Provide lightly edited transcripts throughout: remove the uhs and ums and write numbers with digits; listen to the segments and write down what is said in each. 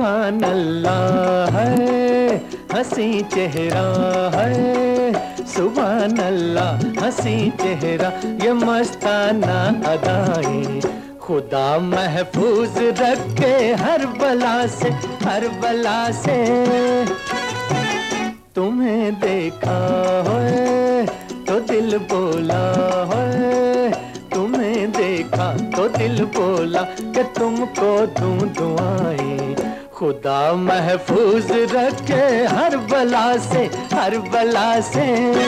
सुभान अल्लाह है, हंसी चेहरा है, सुभान अल्लाह हंसी चेहरा, ये मस्ताना अदाएं, खुदा महफूज रखे हर बला से, हर बला से। तुम्हें देखा है तो दिल बोला है, तुम्हें देखा तो दिल बोला कि तुमको दूं दुआएं, खुदा महफूज रखे हर बला से, हर बला से।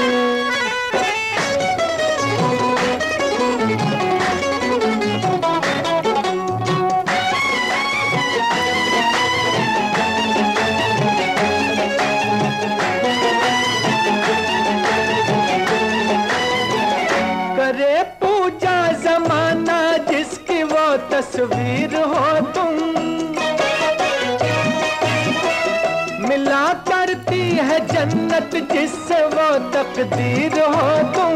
करे पूजा जमाना जिसकी वो तस्वीर हो तुम, मिला करती है जन्नत जिससे वो तकदीर हो तुम,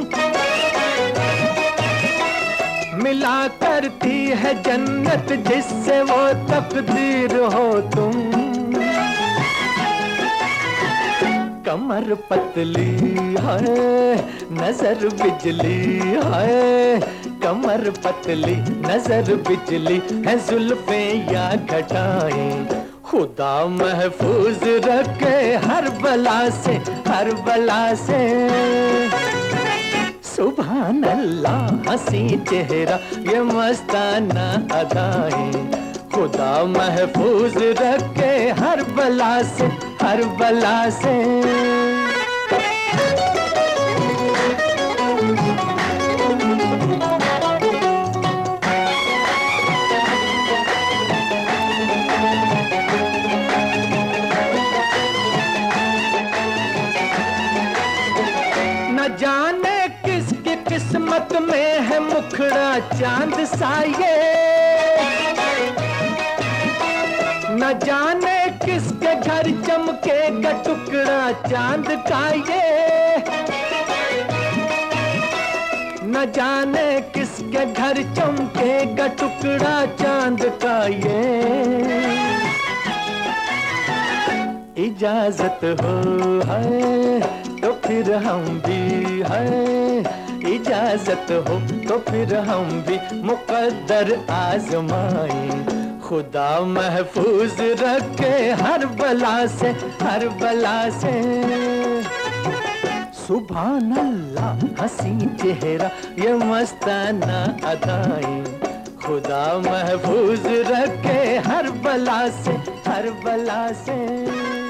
मिला करती है जन्नत जिससे वो तकदीर हो तुम। कमर पतली है, नजर बिजली है, कमर पतली नजर बिजली है, जुल्फे या घटाएं, खुदा महफूज रखे हर बला से, हर बला से। सुभान अल्लाह हंसी चेहरा, ये मस्ताना अदाएं, खुदा महफूज रखे हर बला से, हर बला से। न जाने किसकी किस्मत में है मुखड़ा चांद सा ये, न जाने किसके घर चमकेगा टुकड़ा चांद का ये, न जाने किसके घर चमकेगा टुकड़ा चांद का ये। इजाजत हो है तो फिर हम भी है, इजाजत हो तो फिर हम भी मुकद्दर आजमाएं, खुदा महफूज रखे हर बला से, हर बला से। सुभान अल्लाह हंसी चेहरा, ये मस्ताना अदाएं, खुदा महफूज रखे हर बला से, हर बला से।